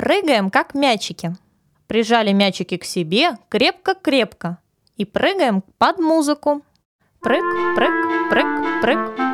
Прыгаем, как мячики. Прижали мячики к себе крепко-крепко и прыгаем под музыку. Прыг, прыг, прыг, прыг.